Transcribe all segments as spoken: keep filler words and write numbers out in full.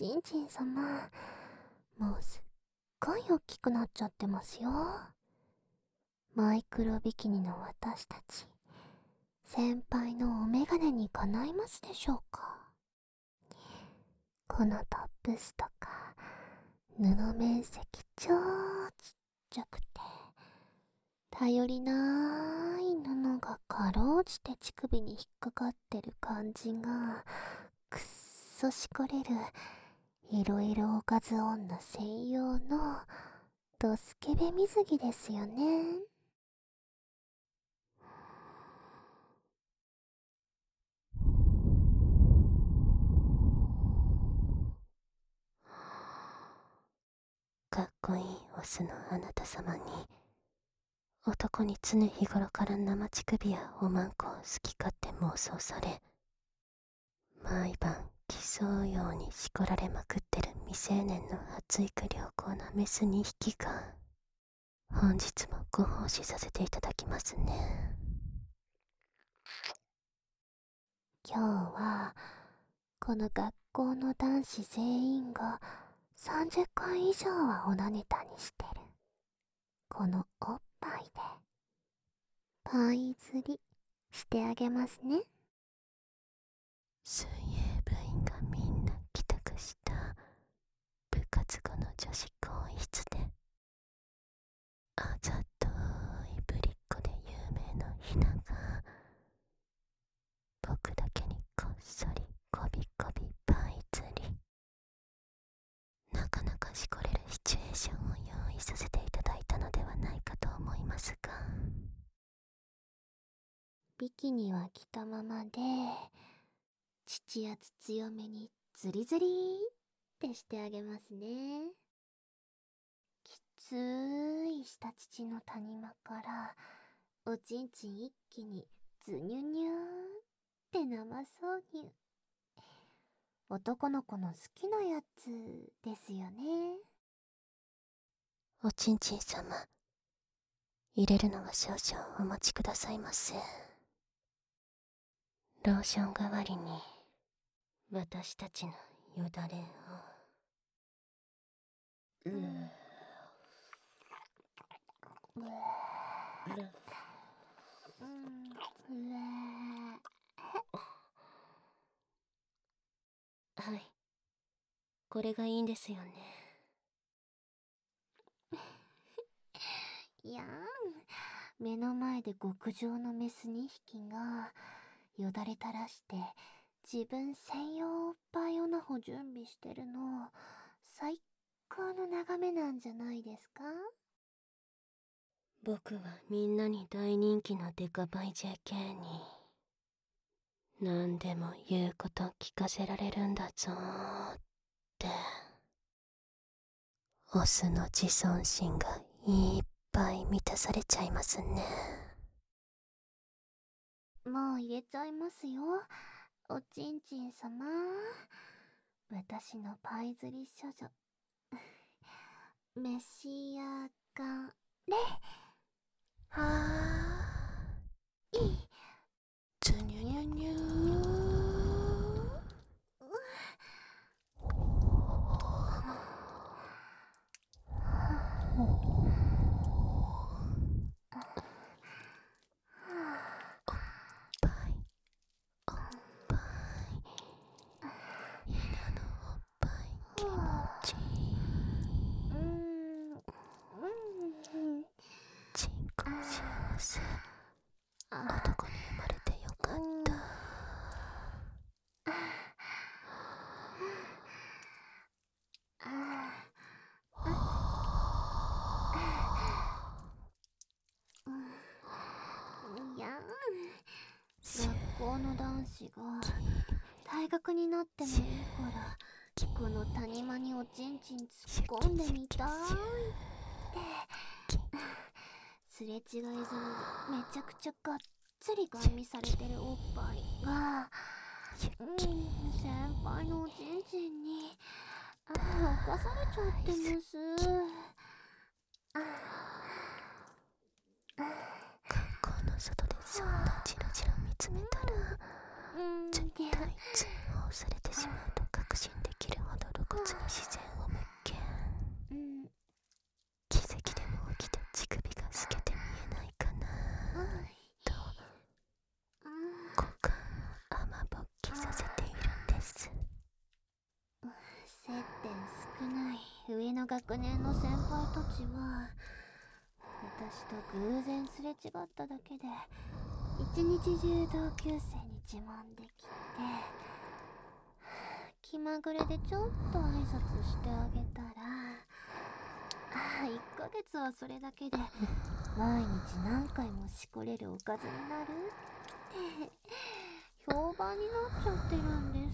ちんちん様、もうすっごい大きくなっちゃってますよ。マイクロビキニの私たち、先輩のお眼鏡にかないますでしょうか。このトップスとか布面積超ちっちゃくて、頼りない布がかろうじて乳首に引っかかってる感じがくっそしこれるいろいろおかず女専用のドスケベ水着ですよね。 かっこいいオスのあなた様に、男に常日頃から生乳首やおまんこを好き勝手妄想され、毎晩競うようにしこられまくってる未成年の発育良好なメスにひきが、本日もご奉仕させていただきますね。 今日はこの学校の男子全員がさんじゅっかい以上はオナネタにしてるこのおっぱいでパイ釣りしてあげますね。 水泳部員がみんな帰宅した部活後の女子更衣室で、あざといぶりっ子で有名なひなが、僕だけにこっそりこびこびパイ釣り、なかなかしこれるシチュエーションを用意させていただいたのではないかと思いますが、 ビキニは着たままで乳圧強めにズリズリーってしてあげますね。きつい下乳の谷間からおちんちん一気にズニュニューって生挿入。男の子の好きなやつですよね。 おちんちん様、入れるのは少々お待ちくださいませ。ローション代わりに私たちのよだれを。うーうわーうんうわはい、これがいいんですよね。 ーいやーん、目の前で極上のメスにひきがよだれ垂らして自分専用おっぱいオナホ準備してるの最高の眺めなんじゃないですか。 僕はみんなに大人気のデカバイ ジェーケー に何でも言うこと聞かせられるんだぞーって、オスの自尊心がいっぱい満たされちゃいますね。 もう入れちゃいますよ、おちんちん様。私のパイ釣り処女召し上がれ。はーい。 ズニュニュニュー。おっぱい、おっぱい、ひなのおっぱい気持ちいい。 うーんうんちんこ幸せ、 あ男に生まれてよかった。 いやー、学校の男子が大学になってもいいからこの谷間におちんちん突っ込んでみたいってすれ違いざまにめちゃくちゃがっつりガン見されてるおっぱいが、うん、先輩のおちんちんにあ犯されちゃってます。 学校の外でそんなチラチラ見つめたら、 うん、 絶対通報されてしまうと確信できるほど露骨に視線を向け、 うん、 奇跡でも起きた乳首が透けて見えないかなと股間を雨ぼっきさせているんです。 接点少ない上の学年の先輩たちは私と偶然すれ違っただけで一日中同級生に自慢できて、気まぐれでちょっと挨拶してあげたら、あいっかげつはそれだけで毎日何回もしこれるおかずになるって評判になっちゃってるんです。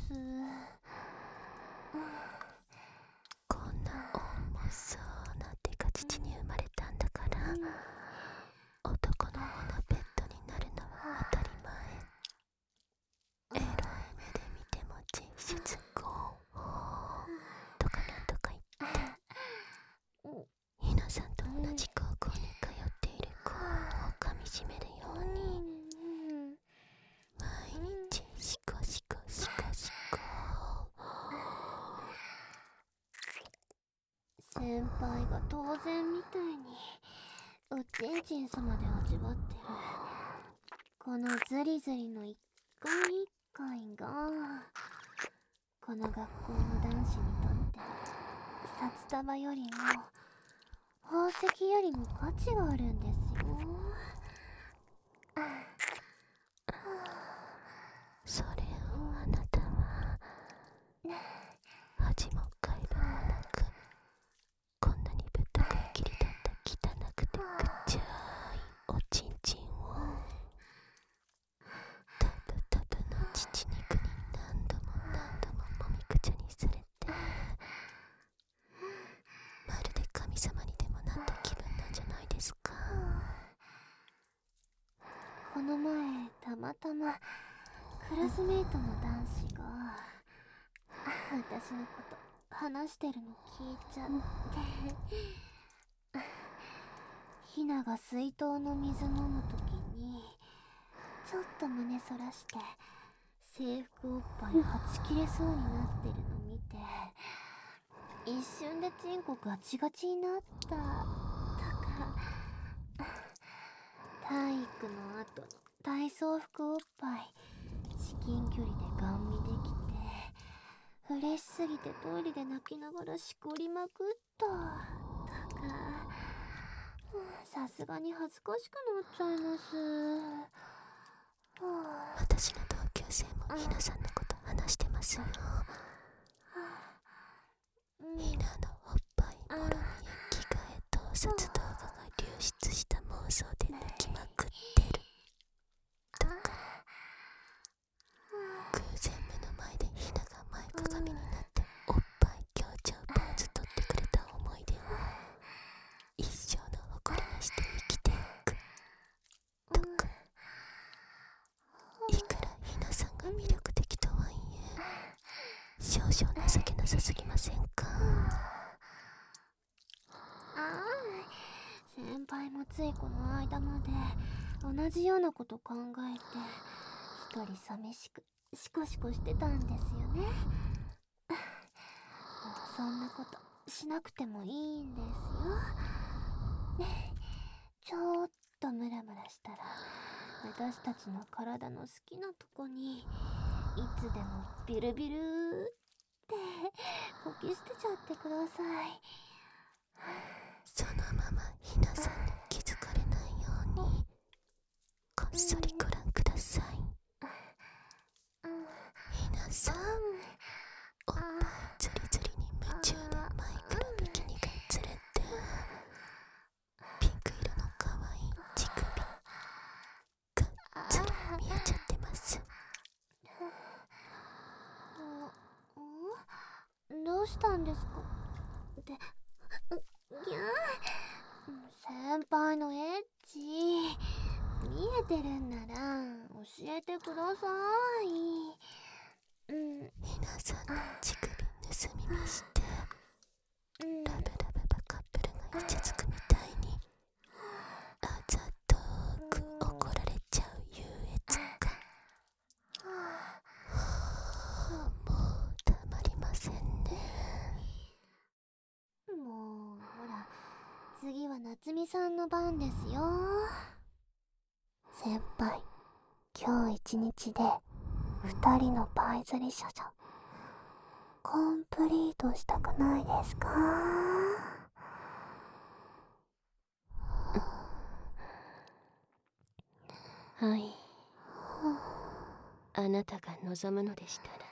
こんな重そうなデカ父に生まれたんだから、うん、男の方のペットになるのは当たり前。エロい目で見ても実質ゴーとかなんとか言ってひなさんと同じ高校に通っている子をかみしめるように毎日シコシコシコシコ。 先輩が当然みたいにおちんちん様で味わってるこのズリズリの一回一回がこの学校の男子にとって札束よりも宝石よりも価値があるんですよ。 それをあなたは恥も外部もなくこんなにぶっとく切り取った汚くてくっちゃいおちんちんをタブタブの乳肉に何度も何度ももみくちゃにされてまるで神様にでもなった気分なんじゃないですか。 この前たまたまクラスメイトの男子が私のこと話してるの聞いちゃってひなが水筒の水飲むときにちょっと胸そらして制服おっぱいはち切れそうになってるの見て一瞬でチンコガチガチになったとか体育の後の体操服おっぱい至近距離でガン見できて嬉しすぎてトイレで泣きながらしこりまくったとかさすがに恥ずかしくなっちゃいます。 私の同級生もひなさんのこと話してますよ。ひなのおっぱいもろみへ着替え盗撮動画が流出した妄想で泣きまくってるとか偶然目の前でひなが前かがみになっておっぱい強調ポーズ取ってくれた思い出を一生の誇りにして生きていくとか、いくらひなさんが魅力的とはいえ少々情けなさすぎませんか。 ああ、先輩もついこの間まで同じようなこと考えて一人寂しくシコシコしてたんですよね。もうそんなことしなくてもいいんですよ。ちょっとムラムラしたら私たちの体の好きなとこにいつでもビルビルってこき捨てちゃってください。 そのままひなさんに気づかれないようにこっそりご覧ください。ひなさん、おっぱいズリズリに夢中でマイクロビキニがずれてピンク色の可愛い乳首がっつり見えちゃってます。 どうしたんですかって、ぎゃー先輩のエッチ見えてるんなら教えてください。うん、 ひなさんの乳首盗み見してラブラブバカップルがイチャつくみたいにあざとく怒られちゃう優越感、もうたまりませんね。 みさんの番ですよ。先輩、今日一日で二人のパイ釣り処女コンプリートしたくないですか？ はい。あなたが望むのでしたら、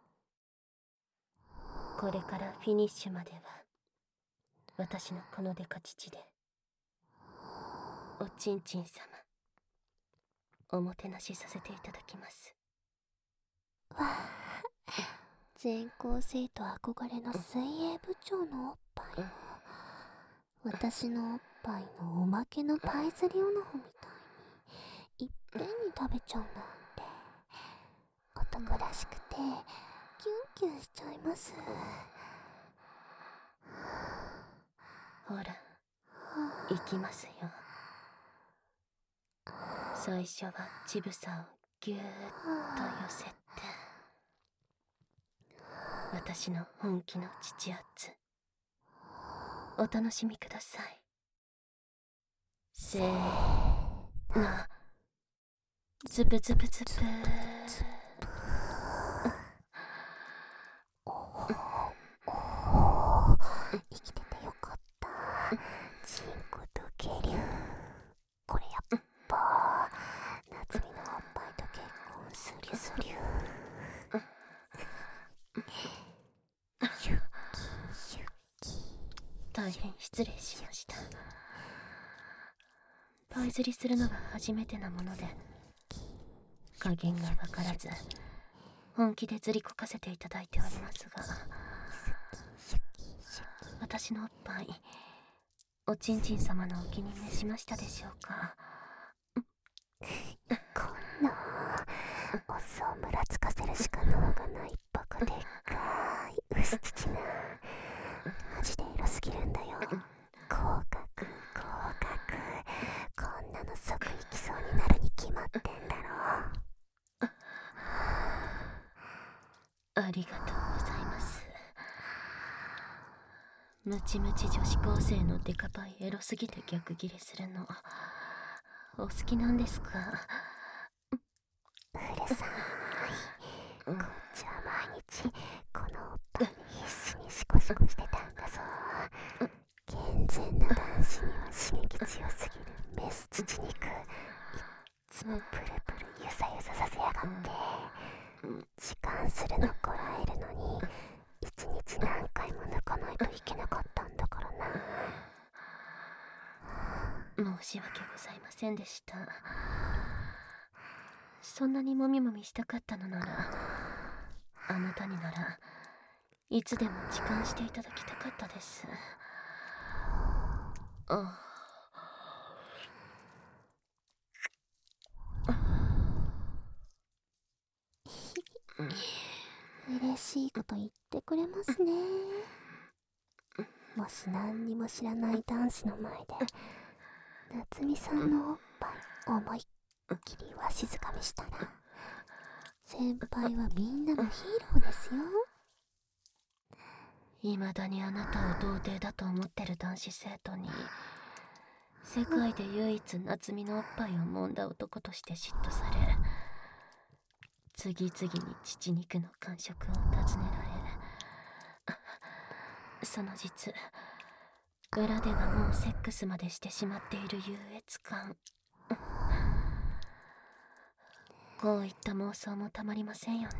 これからフィニッシュまでは私のこのデカ乳でおちんちん様おもてなしさせていただきます。 わあ、全校生徒憧れの水泳部長のおっぱいを私のおっぱいのおまけのパイ釣りオナホみたいにいっぺんに食べちゃうなんて男らしくてキュンキュンしちゃいます。 ほら、行きますよ。最初は乳房をぎゅーっと寄せて、私の本気の乳圧お楽しみください。せーの、ズブズブズブ生きててよかった。チンコとケリュウ、これやっぱ夏美のおっぱいと結婚すりゅすりゅシュッキシュッキ。 大変失礼しました。パイ釣りするのが初めてなもので加減が分からず本気でずりこかせていただいておりますが、私のおっぱいおちんちん様のお気に召しましたでしょうか？ こんなお酢をむらつかせるしか能がないバカでっかい薄乳がマジでエロすぎるんだよ。合格合格、こんなの即行きそうになるに決まってんだろ。 ありがとうございます。ムチムチ女子高生のデカパイエロすぎて逆ギレするのお好きなんですか？ うるさい。こっちは毎日このおっぱいに必死にシコシコしてたんだぞ。健全な男子には刺激強すぎるメス乳肉、いっつもプルプルゆさゆささせやがって。時間するのこらえるのに一日何回も抜かないといけなかったんだからな。申し訳ございませんでした。そんなにもみもみしたかったのなら、あなたにならいつでも時間していただきたかったです。あ嬉しいこと言ってくれますね。もし何にも知らない男子の前で夏美さんのおっぱい思いっきりわしづかみしたら、先輩はみんなのヒーローですよ。 未だにあなたを童貞だと思ってる男子生徒に世界で唯一夏美のおっぱいを揉んだ男として嫉妬され、次々に乳肉の感触を尋ねられ、その実裏ではもうセックスまでしてしまっている優越感、こういった妄想もたまりませんよね。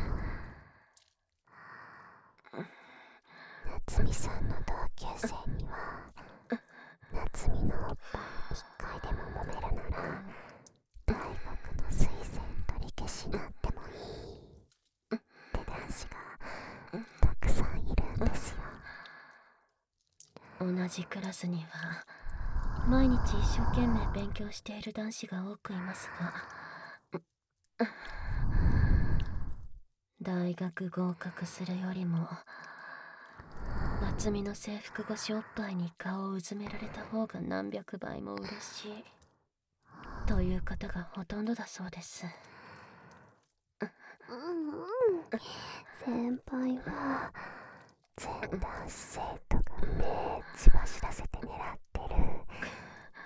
夏美さんの同級生には夏美のおっぱい一回でも揉めるなら大学の推薦取り消しになってもいいって男子がたくさんいるんですよ。 同じクラスには毎日一生懸命勉強している男子が多くいますが、大学合格するよりも夏美の制服越しおっぱいに顔をうずめられた方が何百倍も嬉しいという方がほとんどだそうです。 うんうん、先輩は全男子生徒が目血走らせて狙ってる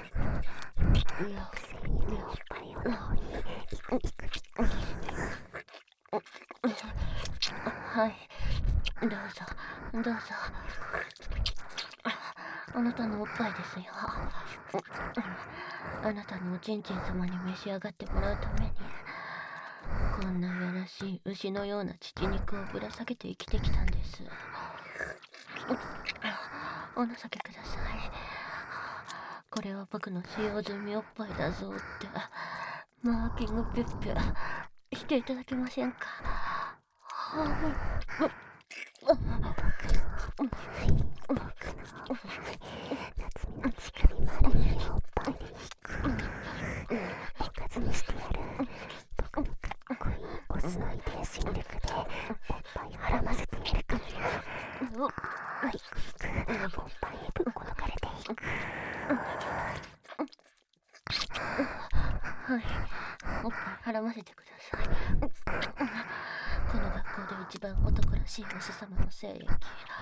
はい、どうぞどうぞ。あなたのおっぱいですよ。あなたのおちんちん様に召し上がってもらうために、こんなやらしい牛のような乳肉をぶら下げて生きてきたんです。お情けください。これは僕の使用済みおっぱいだぞってマーキングピュッピュしていただけませんか。はい、おっぱい絡ませてください。この学校で一番男らしいお師様の精液、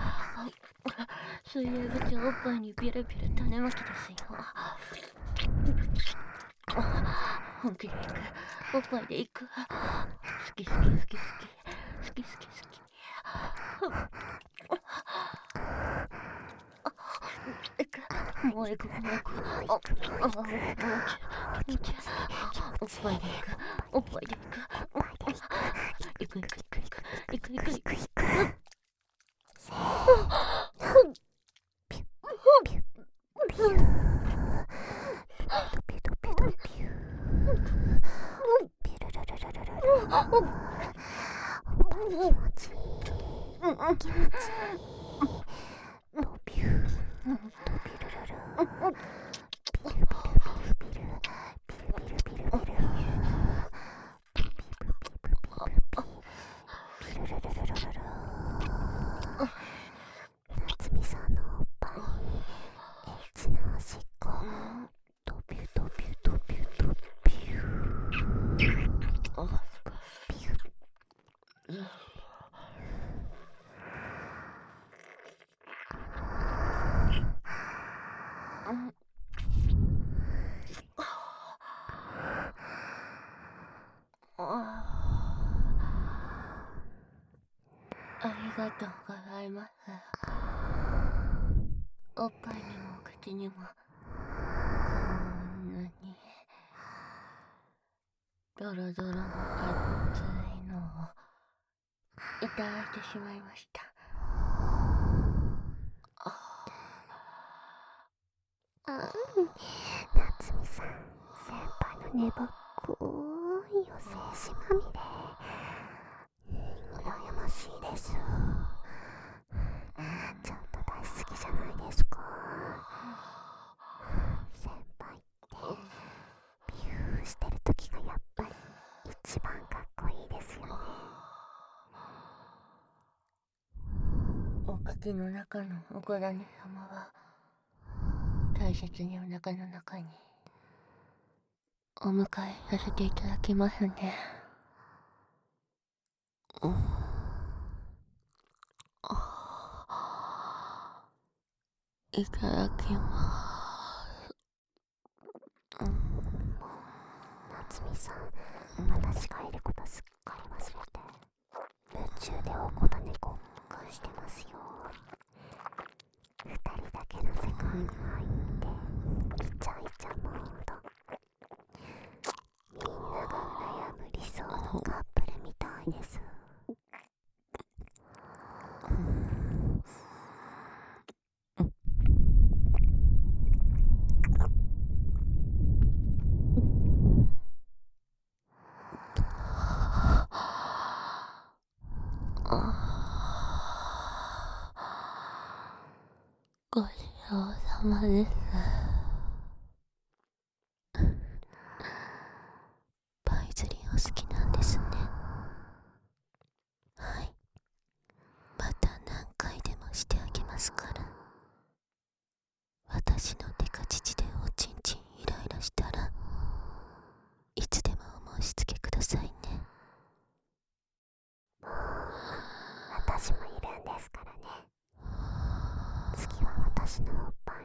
水泳部長おっぱいにビュルビュル種まきですよ。本気で行く、おっぱいで行く。好き好き好き好き好き好き好き。もう行くもう行く。ああ気持ちいい。おっぱいで行く、おっぱいで行く。行く行く行く行く行く行く行く。夏美さんのおっぱい、エッチなおしっこ、ドビュドビュドビュドビュ。あ、ビュ。ありがとうございます。おっぱいにも口にもこんなにドロドロの熱いのをいただいてしまいました。 あ、夏美さん、先輩のねばっこいお精子まみれ、羨ましいです。ちょっと大好きじゃないですか。先輩ってビューしてる時がやっぱり一番かっこいいですよね。 お口の中のお子種様は大切にお腹の中にお迎えさせていただきますね。うん、いただきます。 うん、夏美さん、私がいることすっかり忘れて夢中でおこだねごっこしてますよ。二人だけの世界に入ってイチャイチャモード。 様です。 パイズリンお好きなんですね。はい。また何回でもしてあげますから。私のデカ乳でおちんちんイライラしたらいつでもお申し付けくださいね。 私もいるんですからね。次は私のおっぱい